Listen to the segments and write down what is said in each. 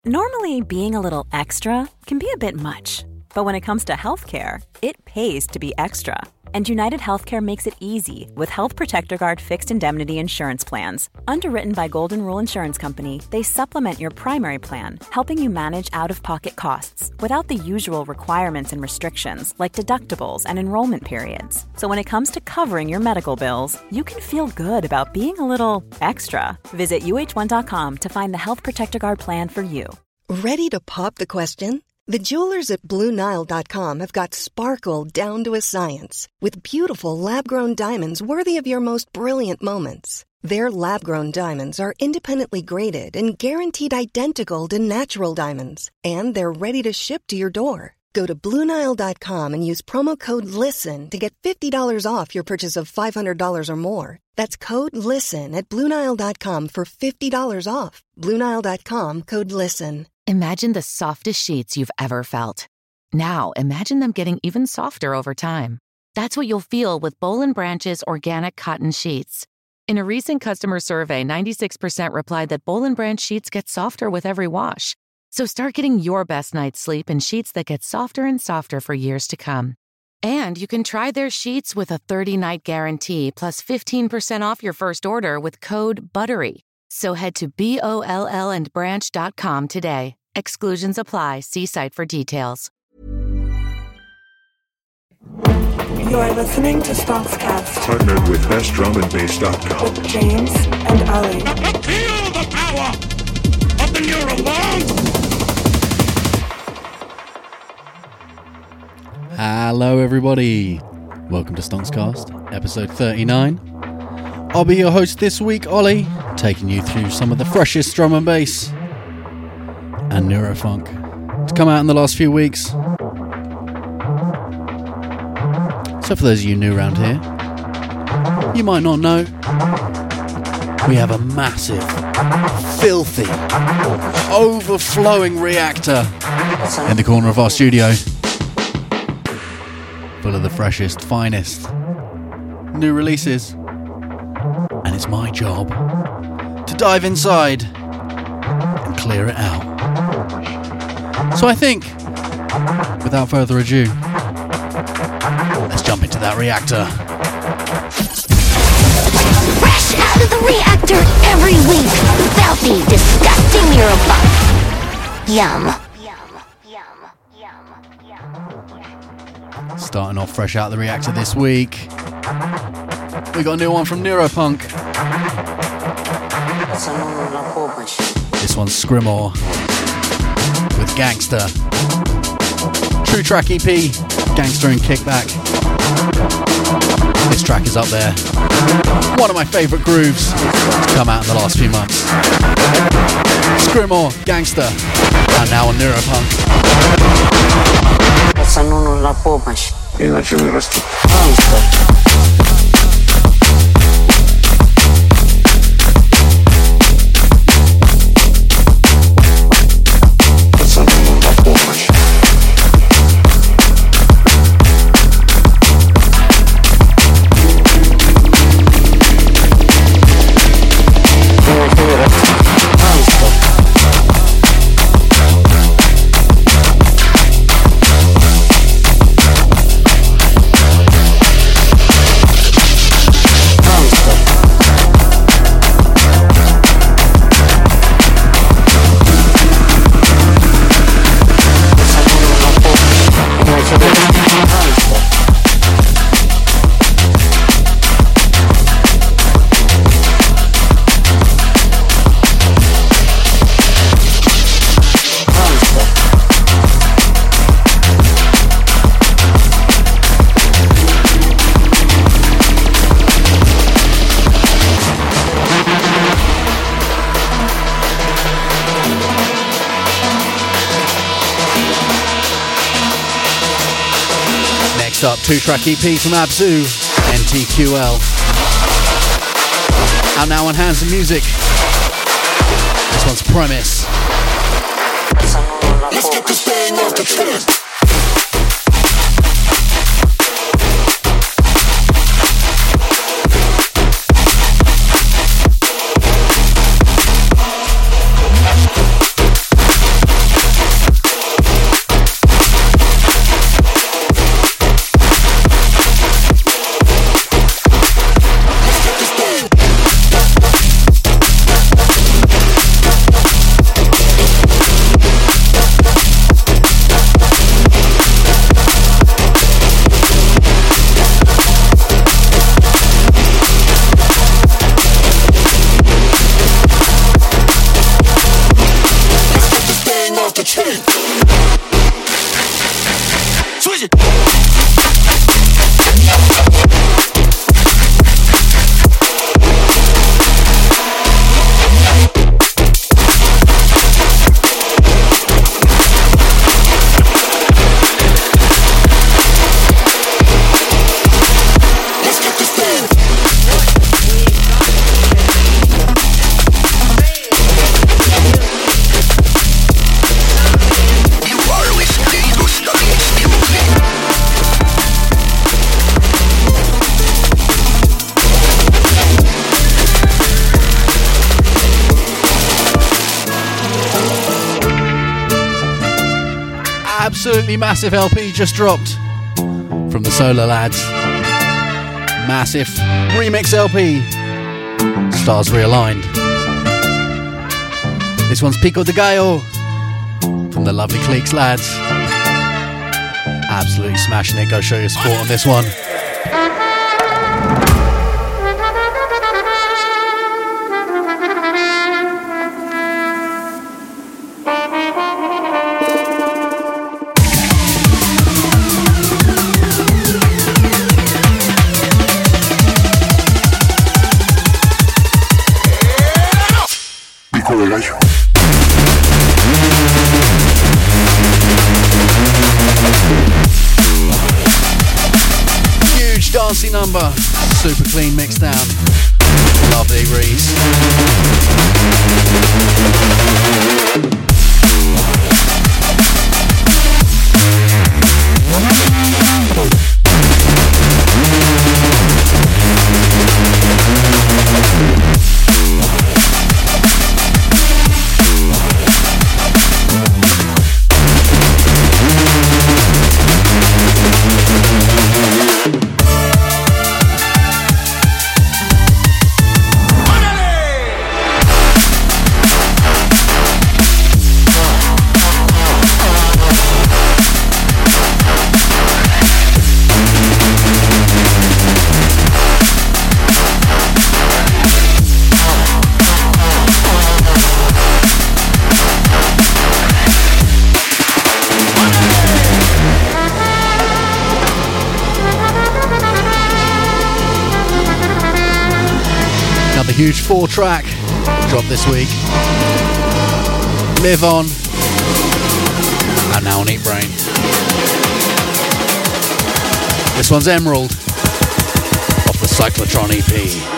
Normally, being a little extra can be a bit much, but when it comes to healthcare, it pays to be extra. And United Healthcare makes it easy with Health Protector Guard fixed indemnity insurance plans. Underwritten by Golden Rule Insurance Company, they supplement your primary plan, helping you manage out-of-pocket costs without the usual requirements and restrictions like deductibles and enrollment periods. So when it comes to covering your medical bills, you can feel good about being a little extra. Visit uh1.com to find the Health Protector Guard plan for you. Ready to pop the question? The jewelers at BlueNile.com have got sparkle down to a science with beautiful lab-grown diamonds worthy of your most brilliant moments. Their lab-grown diamonds are independently graded and guaranteed identical to natural diamonds, and they're ready to ship to your door. Go to BlueNile.com and use promo code LISTEN to get $50 off your purchase of $500 or more. That's code LISTEN at BlueNile.com for $50 off. BlueNile.com, code LISTEN. Imagine the softest sheets you've ever felt. Now, imagine them getting even softer over time. That's what you'll feel with Boll & Branch's organic cotton sheets. In a recent customer survey, 96% replied that Boll & Branch sheets get softer with every wash. So start getting your best night's sleep in sheets that get softer and softer for years to come. And you can try their sheets with a 30-night guarantee plus 15% off your first order with code BUTTERY. So head to BOLLandbranch.com today. Exclusions apply. See site for details. You're listening to Stonkscast. Partnered with BestDrumAndBass.com. With James and Ali. Feel the power of the Eurobomb! Hello everybody. Welcome to Stonkscast, episode 39. I'll be your host this week, Ollie, taking you through some of the freshest drum and bass and neurofunk to come out in the last few weeks. So for those of you new around here, you might not know, we have a massive, filthy, overflowing reactor in the corner of our studio, full of the freshest, finest new releases. And it's my job to dive inside and clear it out. So I think, without further ado, let's jump into that reactor. Fresh out of the reactor every week. Filthy, disgusting Neuropunk. Yum. Starting off fresh out of the reactor this week, we got a new one from Neuropunk. This one's Scrimor with Gangster. True track EP, Gangster and Kickback. This track is up there. One of my favourite grooves to come out in the last few months. Scrimor, Gangster, and now on Neuropunk. Иначе вырастут. Up 2-track EP from Abzu, NTQL. Out now on Hands of Music. This one's Premise. Let's get this thing off the chest. Absolutely massive LP just dropped from the Solar Lads. Massive remix LP. Stars Realigned. This one's Pico de Gallo from the lovely Cleeks Lads. Absolutely smashing it. Go show your support on this one. Huge dancey number, super clean mixed down. Lovely Reese. Huge 4-track drop this week. Live On and Now on Eat Brain. This one's Emerald off the Cyclotron EP.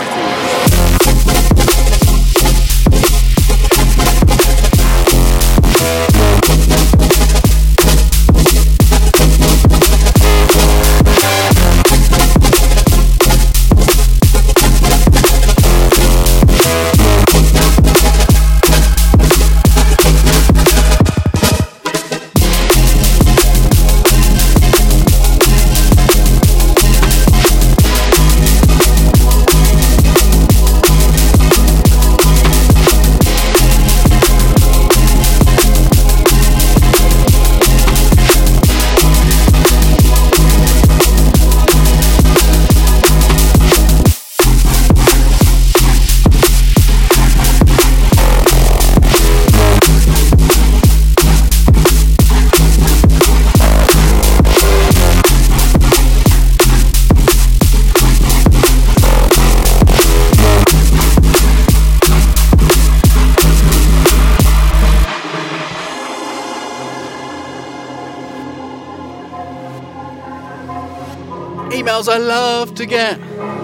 Emails I love to get.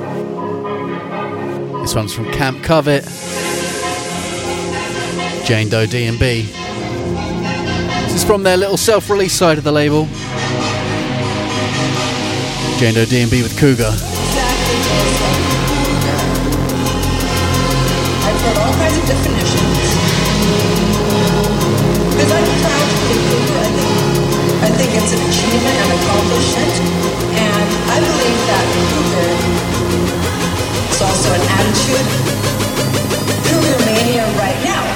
This one's from Camp Covett, Jane Doe D&B. This is from their little self-release side of the label. Jane Doe D&B with Cougar. I've heard all kinds of definitions. Because I'm proud to be Cougar. I think it's an achievement and accomplishment. And I believe that Cougar is also an attitude. Cougar mania right now.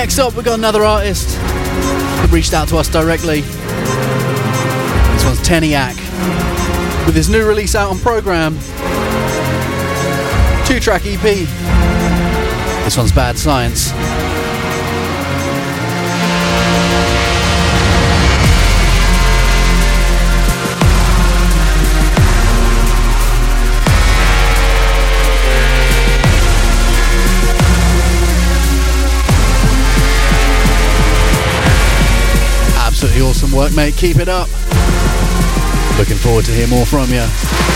Next up, we've got another artist that reached out to us directly. This one's Teniac, with his new release out on Program. 2-track EP. This one's Bad Science. Absolutely awesome work, mate. Keep it up. Looking forward to hear more from you.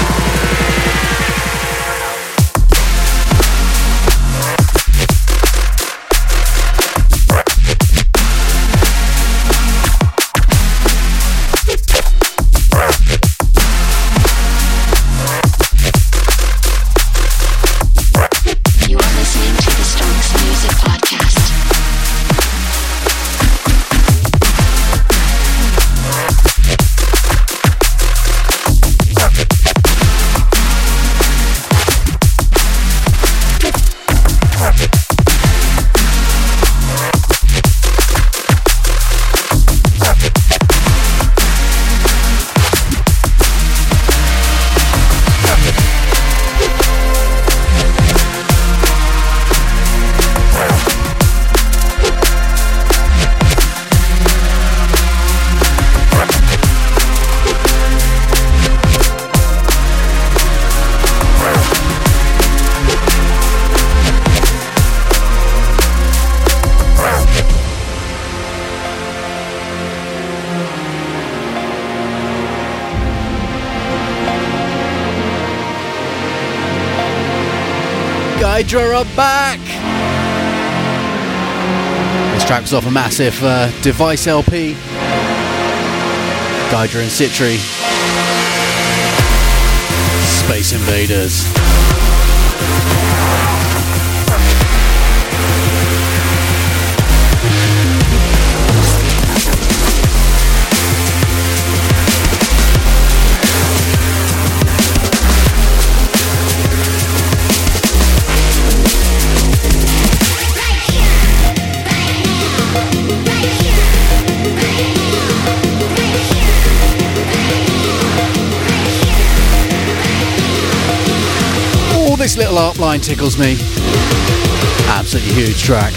Hydra are back! This track was off a massive Device LP. Hydra and Citri. Space Invaders. This little art line tickles me. Absolutely huge track.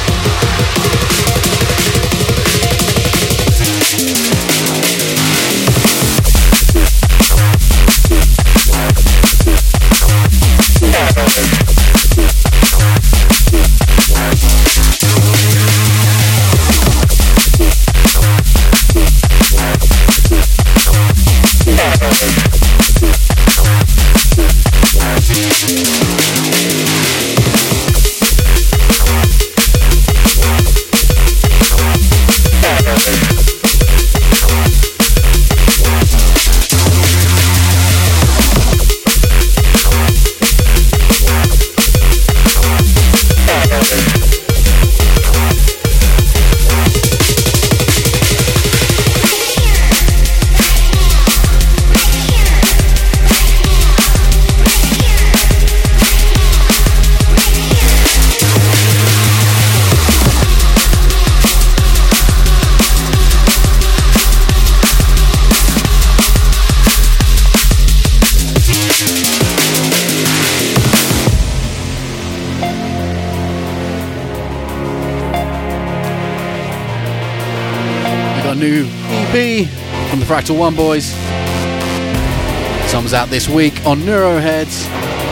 New EP from the Fractal One boys. Song's out this week on Neuroheads.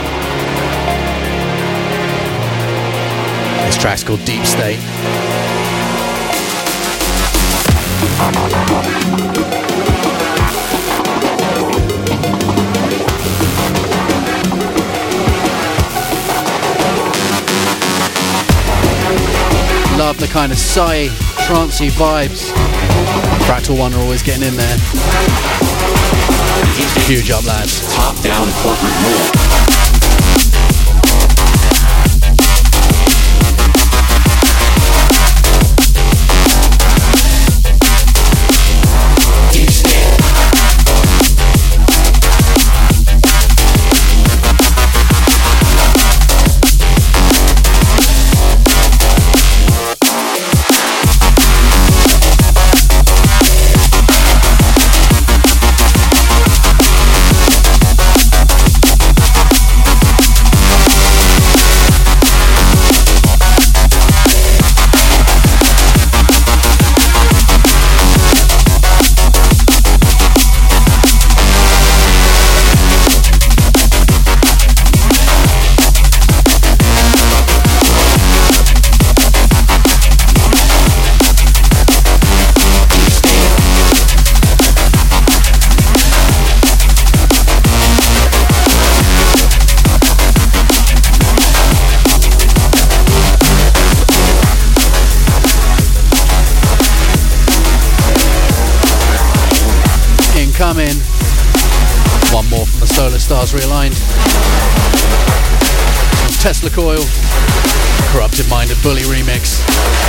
This track's called Deep State. Love the kind of psy, trancey vibes Fractal One are always getting in there. Huge up, lads. Top down corporate rule. Stars Realigned. Tesla Coil, Corrupted Mind and Bully remix.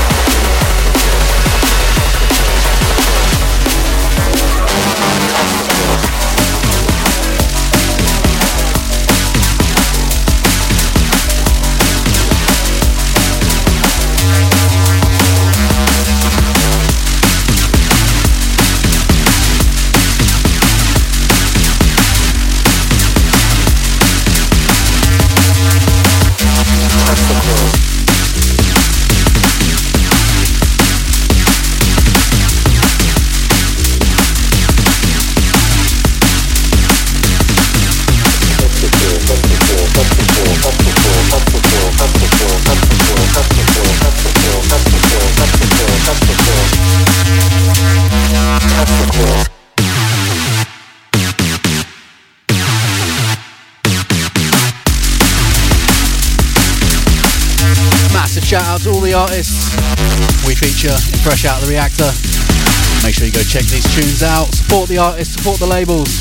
Shout out to all the artists we feature in Fresh Out of the Reactor. Make sure you go check these tunes out. Support the artists, support the labels.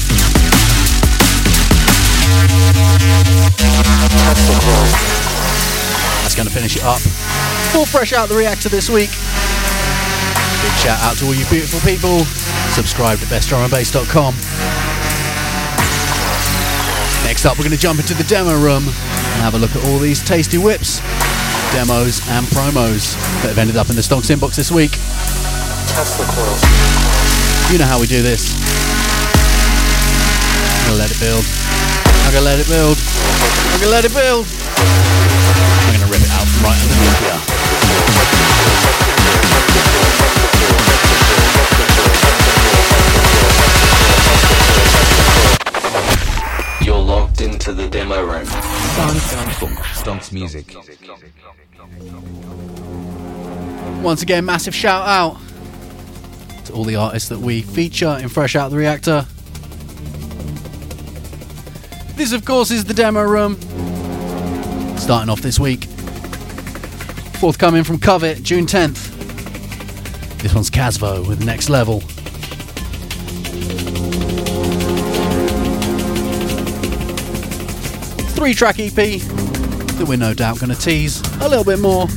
That's going to finish it up for Fresh Out of the Reactor this week. Big shout out to all you beautiful people. Subscribe to bestdrumandbass.com. Next up, we're going to jump into the demo room and have a look at all these tasty whips, demos and promos that have ended up in the Stonks inbox this week. You know how we do this. I'm gonna let it build. I'm gonna let it build. I'm gonna let it build. I'm gonna rip it out from right underneath here. You're locked into the demo room. Stonks music. Once again, massive shout out to all the artists that we feature in Fresh Out of the Reactor. This, of course, is the demo room. Starting off this week. Forthcoming from Covet, June 10th. This one's Casvo with Next Level. 3-track EP that we're no doubt going to tease a little bit more.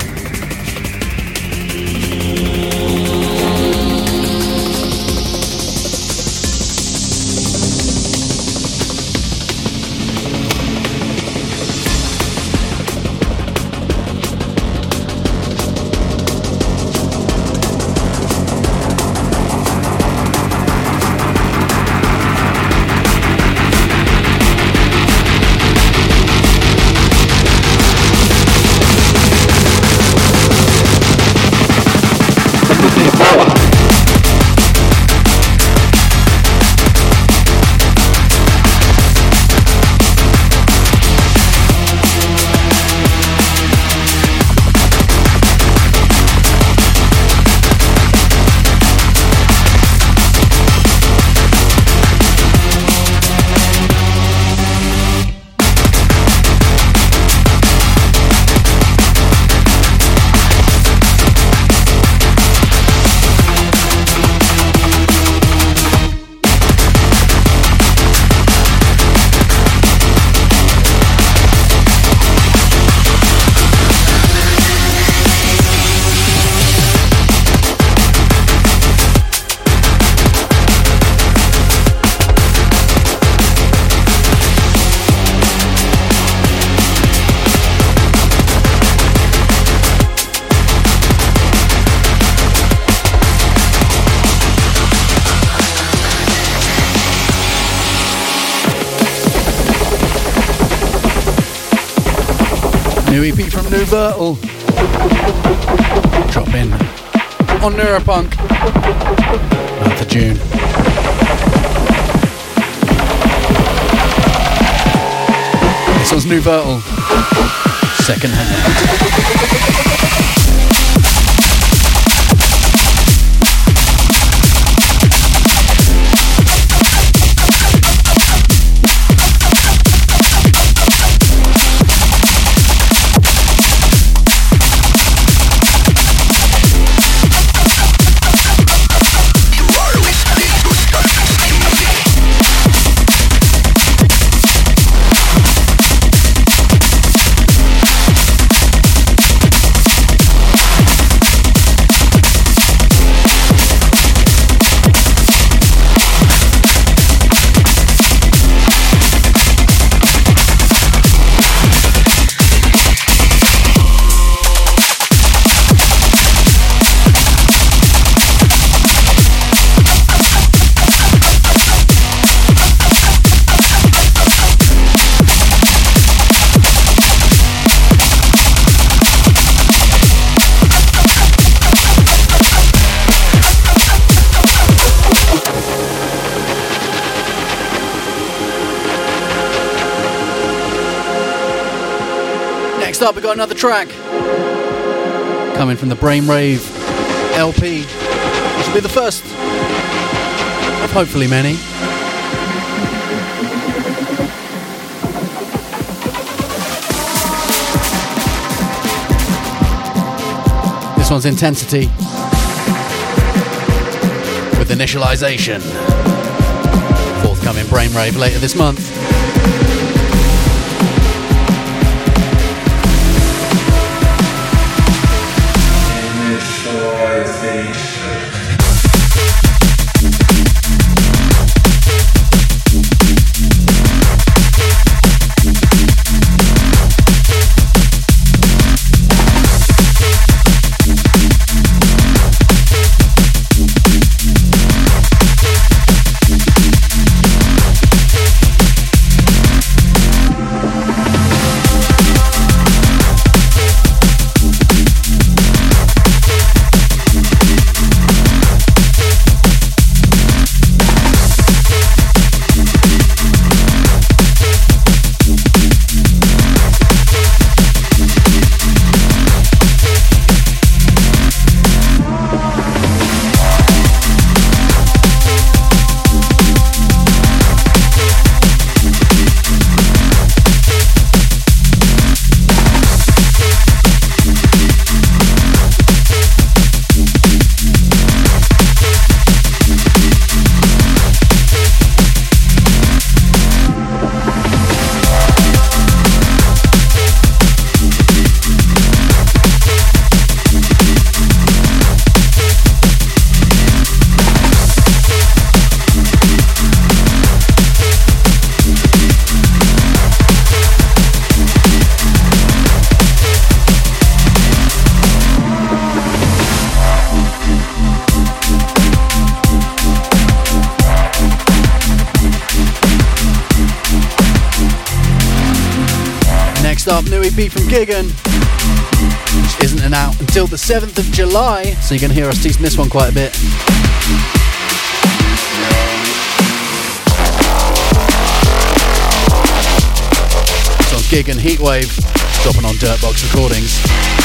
New EP from New Bertel. Drop in on Neuropunk. 9th of June. This one's New Bertel. Second Hand. Next up, we got another track coming from the Brainwave LP, which will be the first of hopefully many. This one's Intensity with Initialization. Forthcoming Brainwave later this month. Up, new EP from Gigan, which isn't out until the 7th of July, so you're going to hear us teasing this one quite a bit. It's on Gigan Heatwave, dropping on Dirtbox Recordings.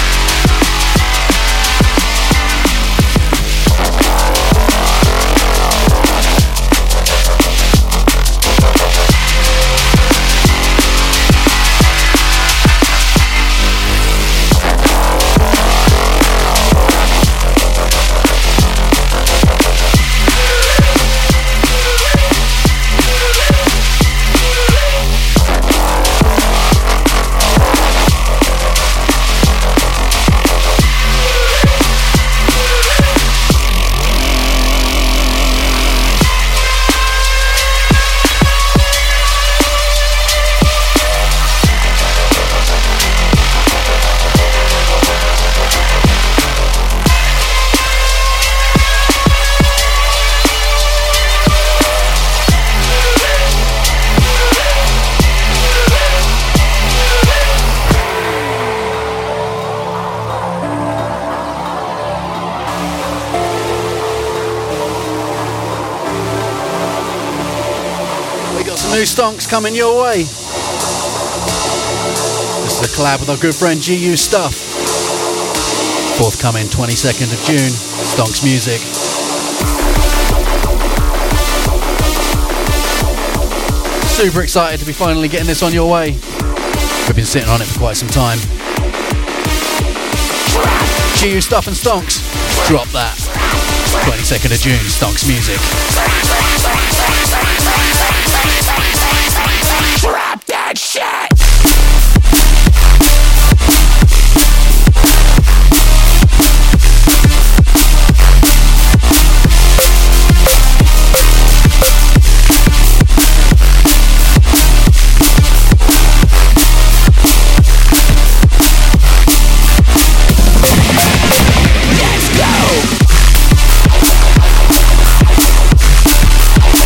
New stonks coming your way. This is a collab with our good friend GU Stuff. Forthcoming 22nd of June, Stonks Music. Super excited to be finally getting this on your way. We've been sitting on it for quite some time. GU Stuff and Stonks, drop that. 22nd of June, Stonks Music. Drop that shit! Let's go!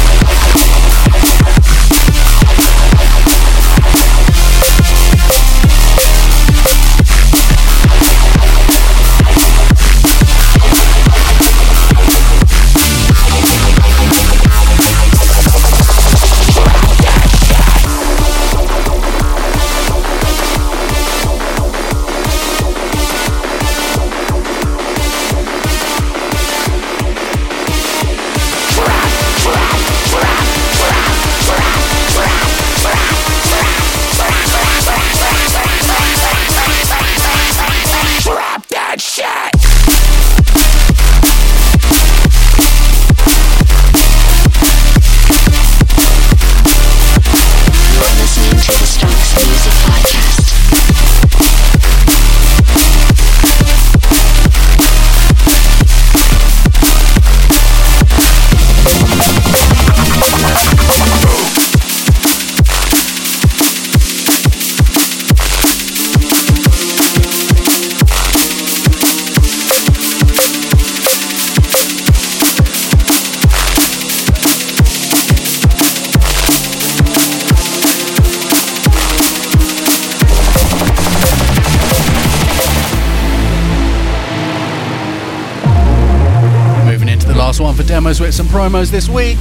last one for demos, with some promos this week.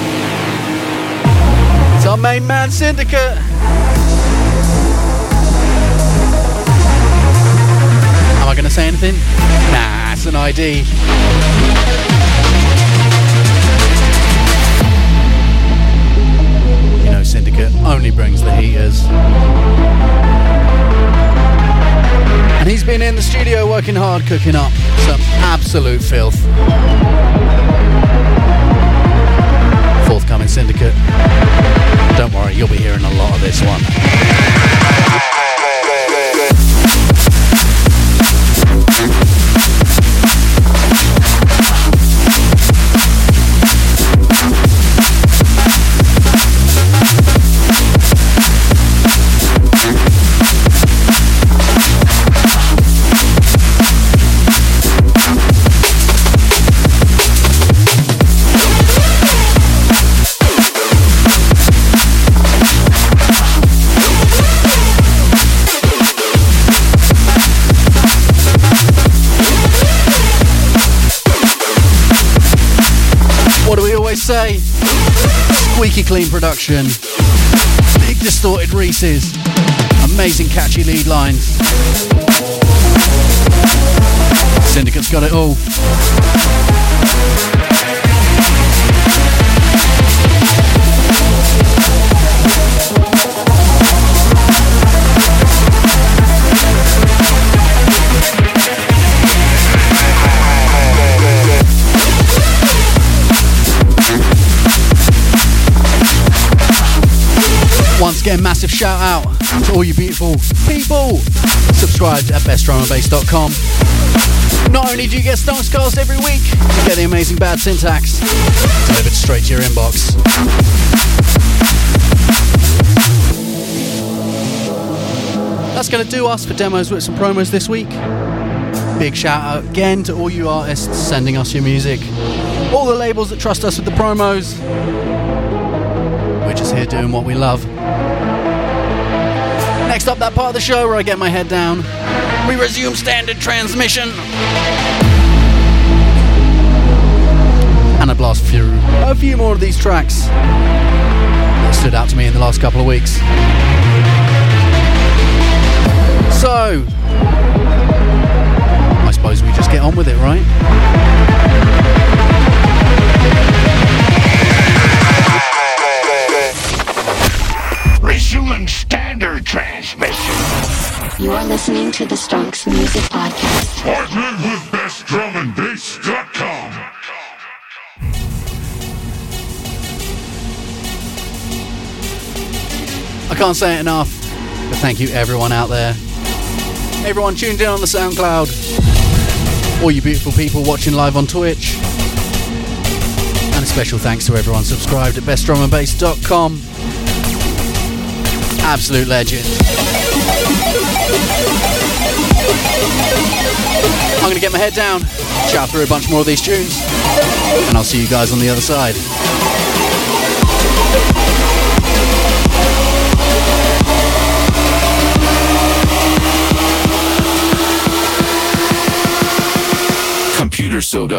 It's our main man, Syndicate. Am I going to say anything? Nah, it's an ID. You know, Syndicate only brings the heaters. And he's been in the studio working hard, cooking up some absolute filth. Forthcoming, Syndicate. Don't worry, you'll be hearing a lot of this one. Say squeaky clean production, big distorted Reese's, amazing catchy lead lines. Syndicate's got it all. Once again, massive shout out to all you beautiful people subscribed at bestdrumandbass.com. Not only do you get Stonkscast every week, you get the amazing Bad Syntax delivered straight to your inbox. That's going to do us for demos with some promos this week. Big shout out again to all you artists sending us your music. All the labels that trust us with the promos. We're just here doing what we love. Next up, that part of the show where I get my head down. We resume standard transmission. And I blast through a few more of these tracks that stood out to me in the last couple of weeks. So, I suppose we just get on with it, right? Resuming standard transmission. You are listening to the Stonks Music Podcast. Partnered with bestdrumandbass.com. I can't say it enough, but thank you everyone out there. Everyone tuned in on the SoundCloud. All you beautiful people watching live on Twitch. And a special thanks to everyone subscribed at bestdrumandbass.com. Absolute legend. I'm going to get my head down, shout through a bunch more of these tunes, and I'll see you guys on the other side. Computer soda.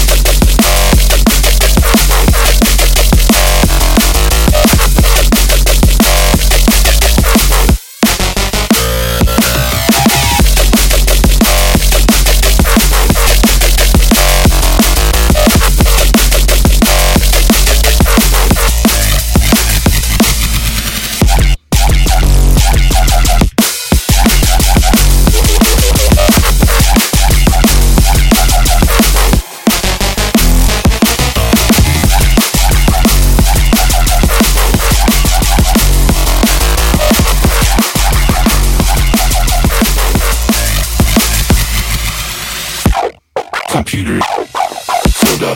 Computer soda.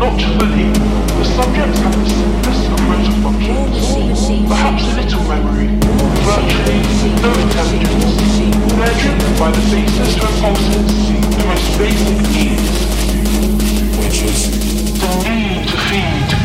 Not fully. The subjects have the simplest of motor functions. Perhaps a little memory. Virtually no intelligence. They're driven by the basest impulses, the most basic needs. Which is the need to feed.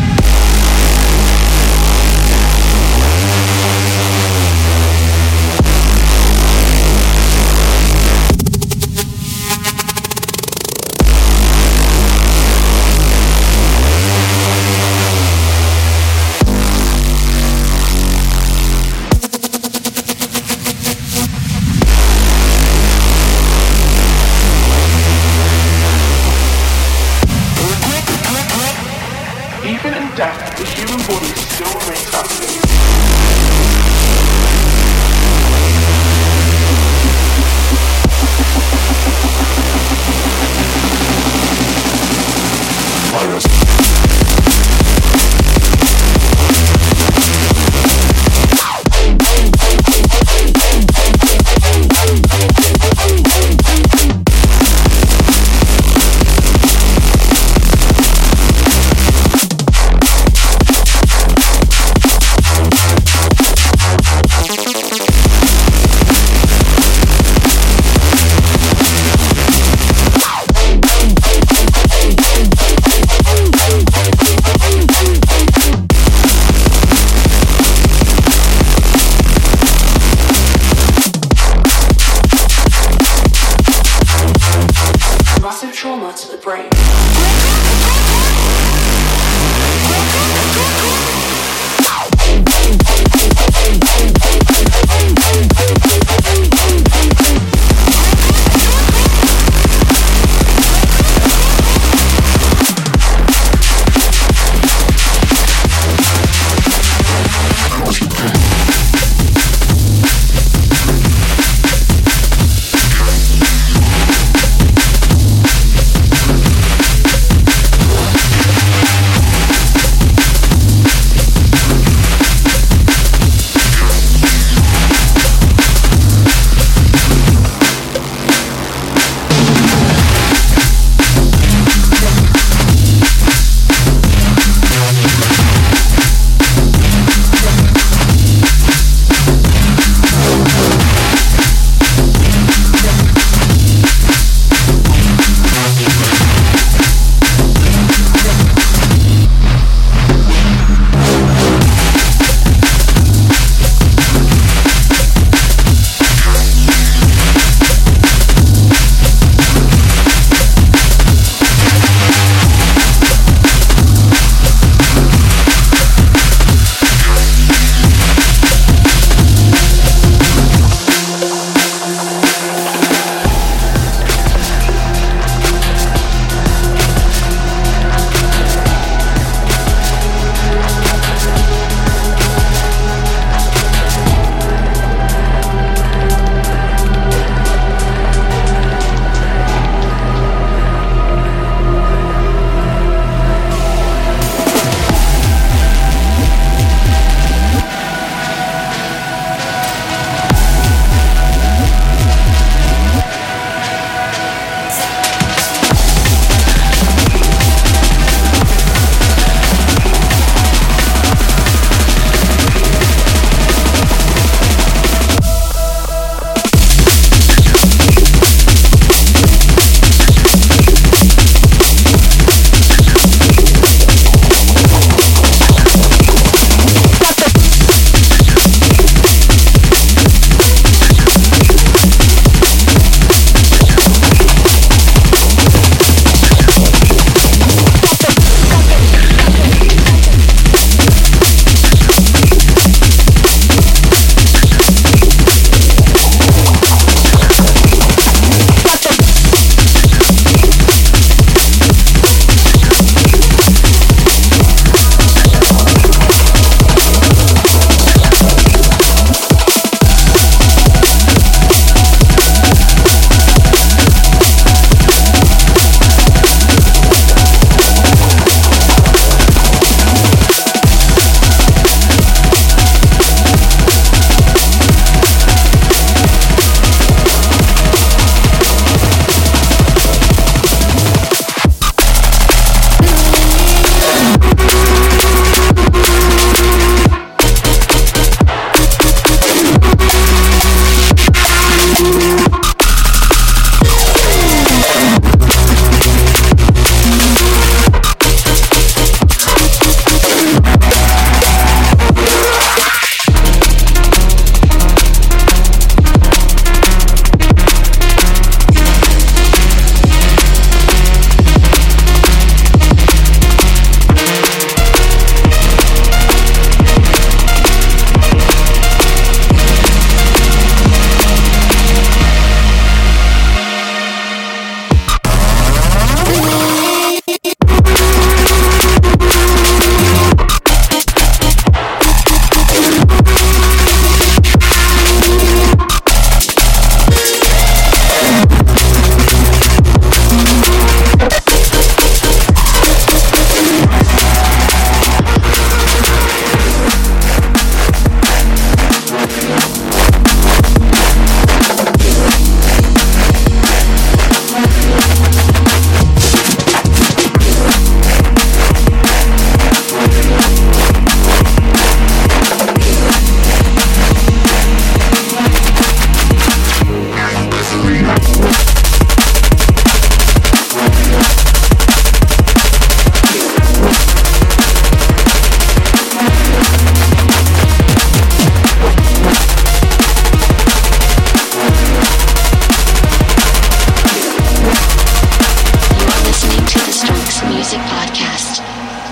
Even in death, the human body still remains active. Trauma to the brain. Music Podcast.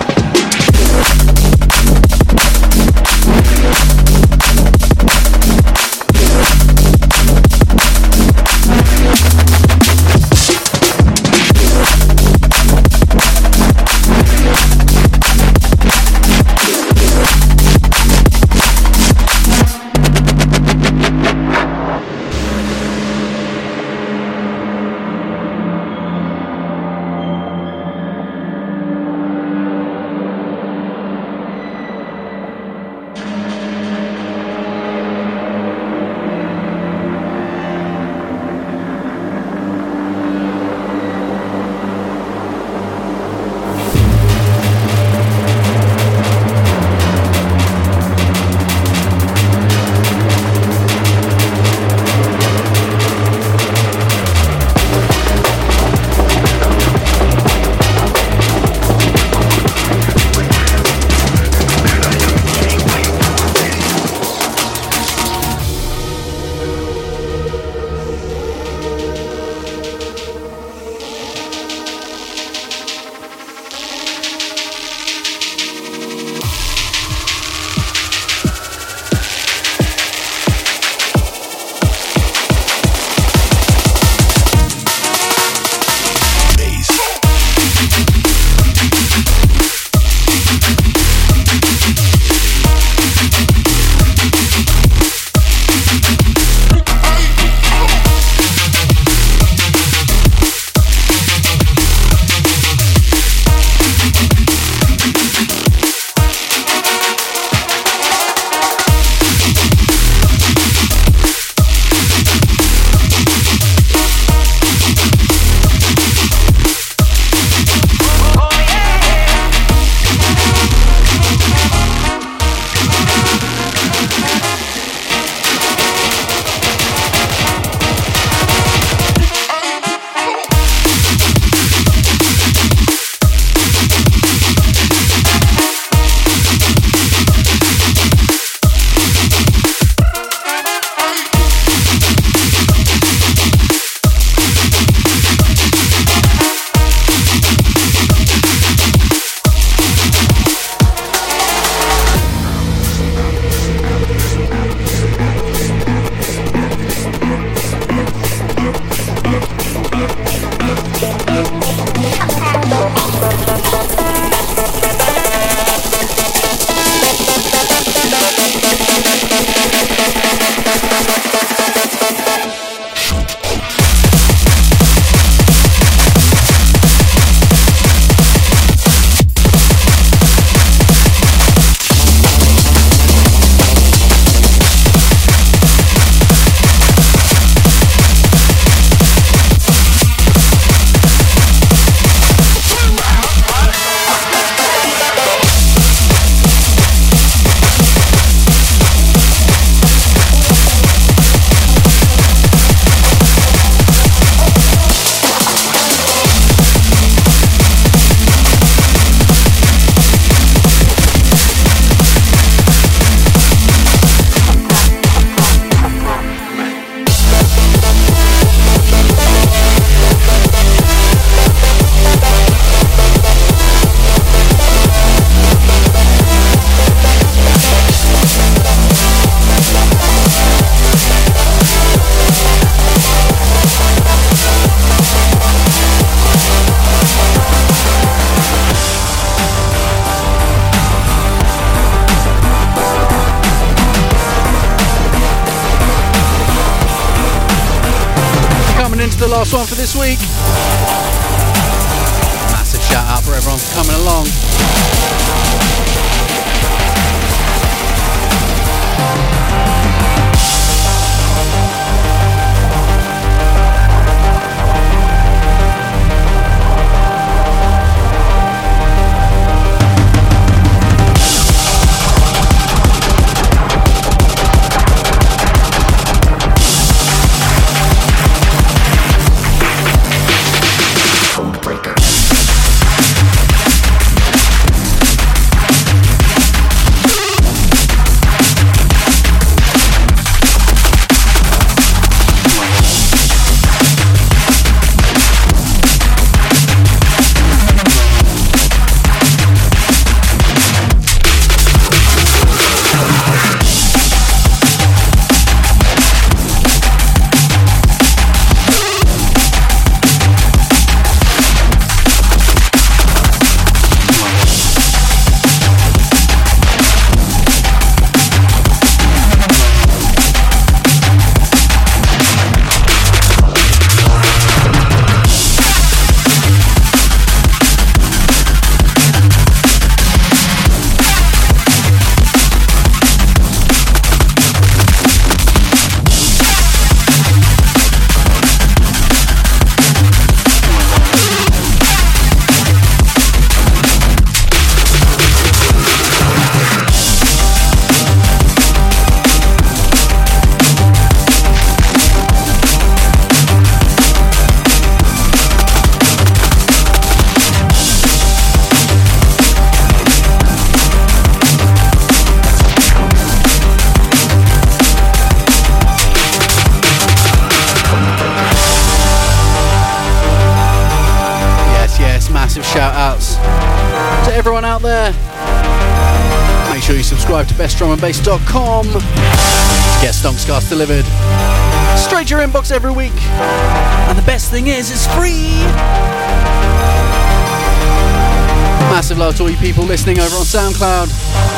The last one for this week. Massive shout out for everyone for coming along. massive shout outs to everyone out there. Make sure you subscribe to bestdrumandbass.com to get Stonkscast delivered straight to your inbox every week. And the best thing is, it's free. Massive love to all you people listening over on SoundCloud.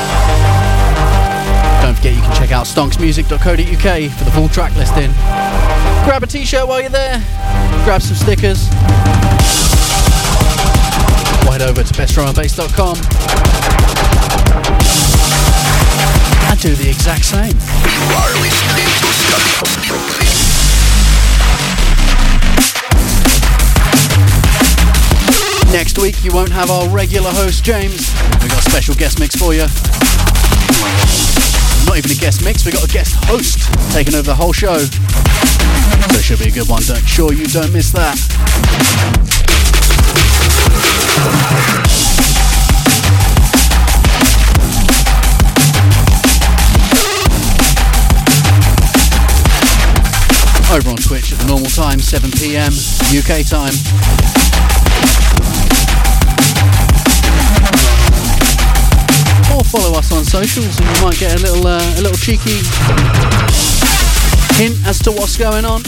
Don't forget you can check out stonksmusic.co.uk for the full track listing. Grab a t-shirt while you're there. Grab some stickers. Head over to bestdrumandbass.com and do the exact same. You are listening to Stonkscast. Next week you won't have our regular host James. We've got a special guest mix for you. Not even a guest mix, we've got a guest host taking over the whole show. So it should be a good one. Make sure you don't miss that. Over on Twitch at the normal time, 7 PM UK time. Or follow us on socials and you might get a little cheeky hint as to what's going on.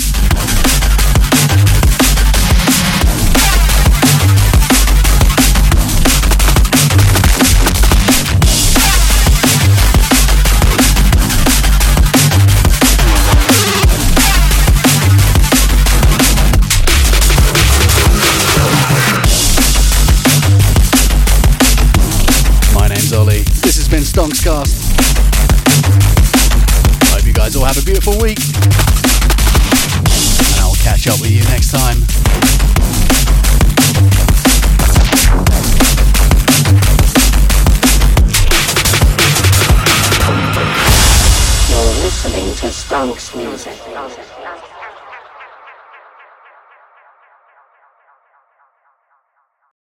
Ollie. This has been Stonkscast. I hope you guys all have a beautiful week. And I will catch up with you next time. You're listening to Stonks Music.